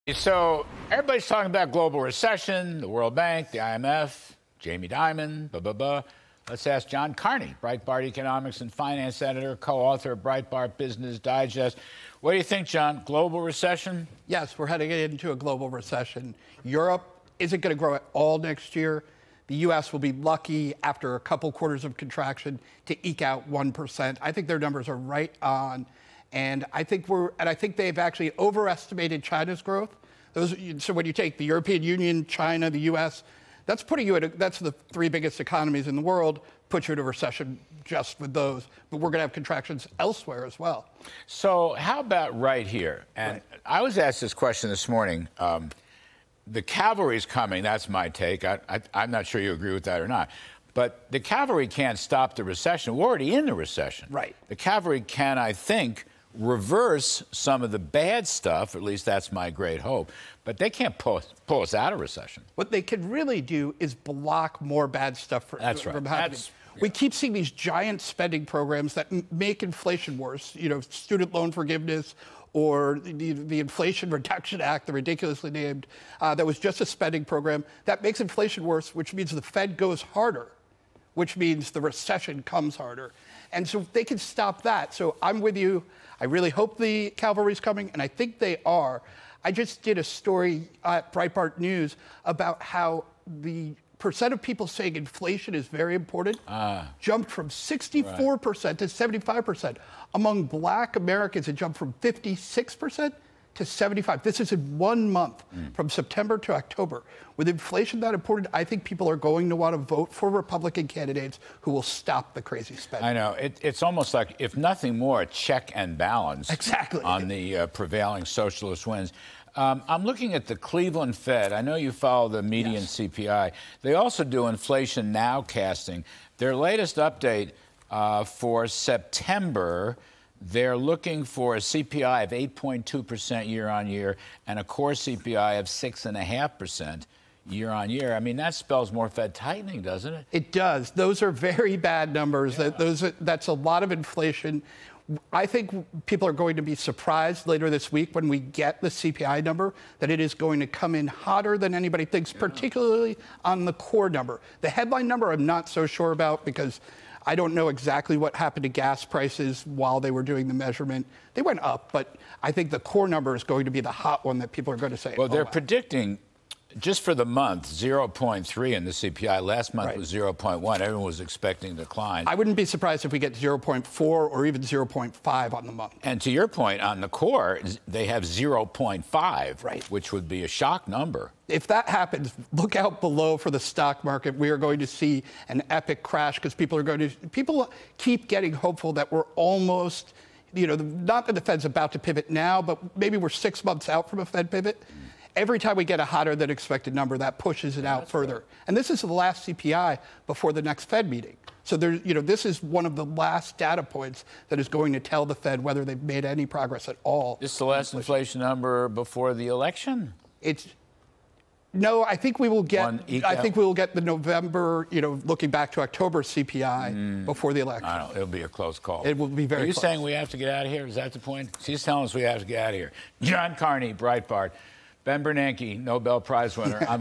So everybody's talking about global recession, the World Bank, the IMF, Jamie Dimon, blah, blah, blah. Let's ask John Carney, Breitbart Economics and Finance Editor, co-author of Breitbart Business Digest. What do you think, John? Global recession? Yes, we're heading into a global recession. Europe isn't going to grow at all next year. The U.S. will be lucky after a couple quarters of contraction to eke out 1%. I think their numbers are right on. And I think they've actually overestimated China's growth. So when you take the European Union, China, the U.S., that's putting you that's the three biggest economies in the world, puts you in a recession just with those. But we're going to have contractions elsewhere as well. So how about right here? And right. I was asked this question this morning. The cavalry's coming. That's my take. I'm not sure you agree with that or not. But the cavalry can't stop the recession. We're already in the recession. Right. The cavalry can, I think, reverse some of the bad stuff. At least that's my great hope. But they can't pull us out of recession. What they can really do is block more bad stuff from happening. We keep seeing these giant spending programs that make inflation worse. You know, student loan forgiveness or the Inflation Reduction Act, the ridiculously named, that was just a spending program that makes inflation worse, which means the Fed goes harder, which means the recession comes harder. And so they can stop that. So I'm with you. I really hope the cavalry's coming, and I think they are. I just did a story at Breitbart News about how the percent of people saying inflation is very important jumped from 64% to 75%. Among Black Americans, it jumped from 56% to 75%. This is in 1 month, from September to October. With inflation that important, I think people are going to want to vote for Republican candidates who will stop the crazy spending. I know. It's almost like, if nothing more, a check and balance on the prevailing socialist winds. I'm looking at the Cleveland Fed. I know you follow the median CPI. They also do inflation nowcasting. Their latest update for September, they're looking for a CPI of 8.2% year on year and a core CPI of 6.5% year on year. I mean, that spells more Fed tightening, doesn't it? It does. Those are very bad numbers. Yeah. That's a lot of inflation. I think people are going to be surprised later this week when we get the CPI number that it is going to come in hotter than anybody thinks, particularly on the core number. The headline number I'm not so sure about because I don't know exactly what happened to gas prices while they were doing the measurement. They went up, but I think the core number is going to be the hot one that people are going to say, well, they're predicting, just for the month, 0.3 in the CPI. Last month was 0.1. Everyone was expecting a decline. I wouldn't be surprised if we get 0.4 or even 0.5 on the month. And to your point, on the core, they have 0.5, which would be a shock number. If that happens, look out below for the stock market. We are going to see an epic crash because people keep getting hopeful that we're almost, you know, not that the Fed's about to pivot now, but maybe we're 6 months out from a Fed pivot. Every time we get a hotter than expected number, that pushes it out further. Right. And this is the last CPI before the next Fed meeting. So this is one of the last data points that is going to tell the Fed whether they've made any progress at all. This is the last inflation number before the election? No, I think we will get. I think we will get the November, looking back to October CPI before the election. I don't know. It'll be a close call. It will be very. Are you close. saying we have to get out of here? Is that the point? He's telling us we have to get out of here. John Carney, Breitbart. Ben Bernanke, Nobel Prize winner.